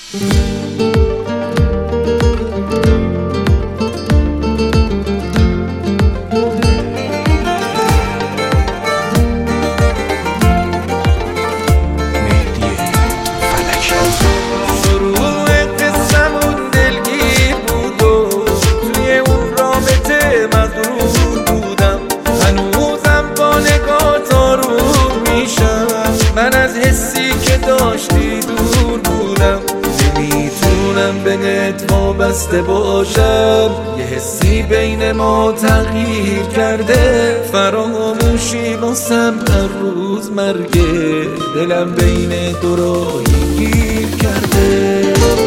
من از حسی که داشتی دور بودم، نمیتونم بهت وابسته باشم. یه حسی بین ما تغییر کرده، فراموشی واسم هر روز مرگه. دلم بین دو راهی گیر کرده.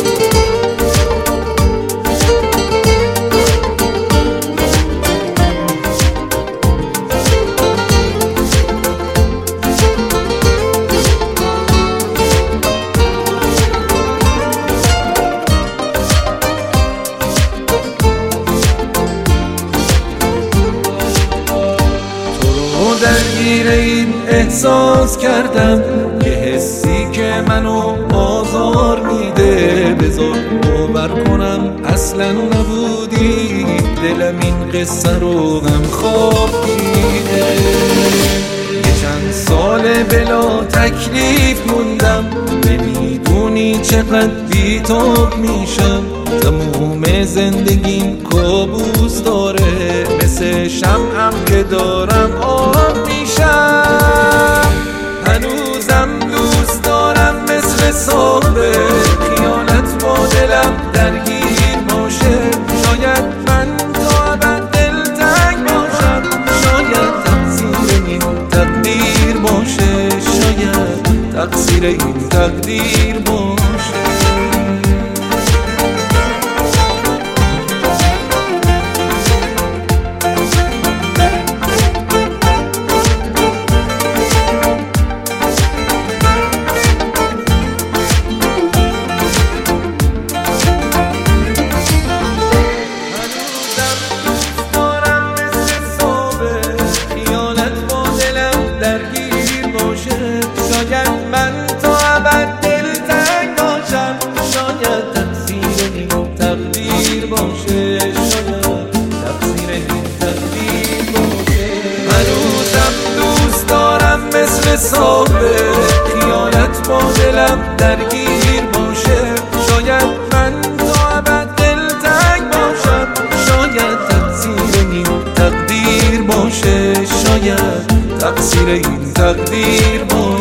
درگیر این احساس کردم، یه حسی که منو آزار میده. بذار باور کنم اصلا نبودی، دلم این قصه رو هم خواب دیده. یه چند سال بلا تکلیف موندم، نمیدونی چقدر بی‌تاب میشم. تموم زندگیم کابوس داره، مثل شمعم که دارم آب میشم. هنوزم دوست دارم مثل صبح، خیانت با دلم درگیر باشه. شاید من تا ابد دلتنگ باشم، شاید تقصیر این تقدیر باشه، شاید تقصیر این تقدیر باشه. شاید من تا ابد دلتنگ باشم، شاید تقصیر این تقدیر باشه، شاید تقصیر این تقدیر باشه. هنوزم دوست دارم مثل صبح، خیانت با دلم درگیر باشه. شاید من تا ابد دلتنگ باشم، شاید تقصیر این تقدیر باشه، شاید تقصیر این تقدیر باشه.